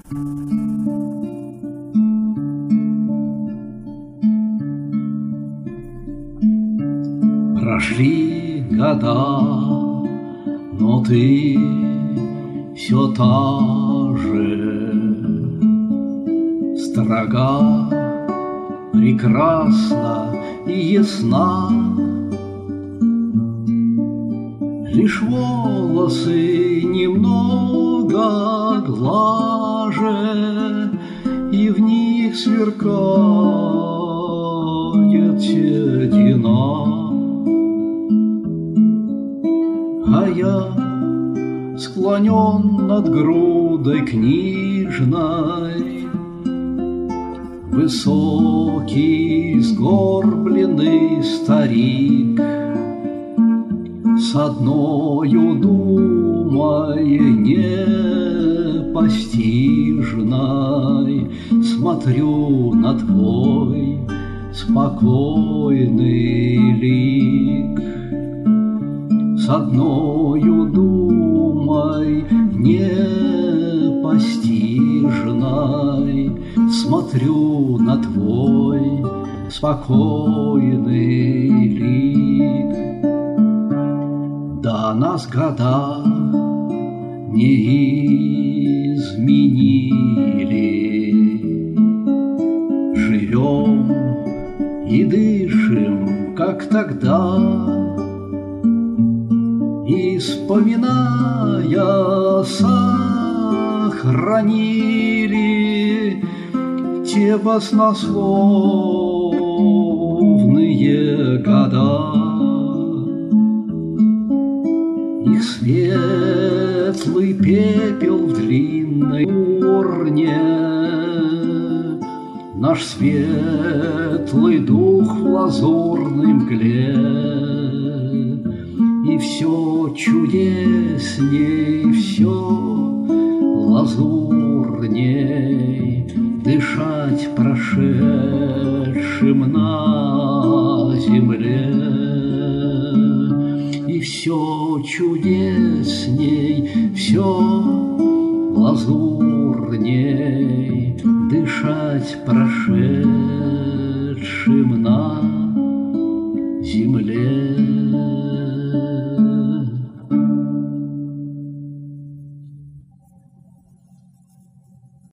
Прошли года, но ты все та же, строга, прекрасна и ясна. Лишь волосы немного глаже, и в них сверкает седина. А я склонен над грудой книжной, высокий, сгорбленный старик, с одною думой непостижной смотрю на твой спокойный лик. С одною думой непостижной смотрю на твой спокойный лик. Да нас года не изменили, живем и дышим, как тогда, и, вспоминая, сохранили те баснословные года. Их светлый пепел в длинной урне, наш светлый дух в лазурной мгле. И все чудесней, все лазурней дышать прошедшим на земле. И все чудесней, все лазурней дышать прошедшим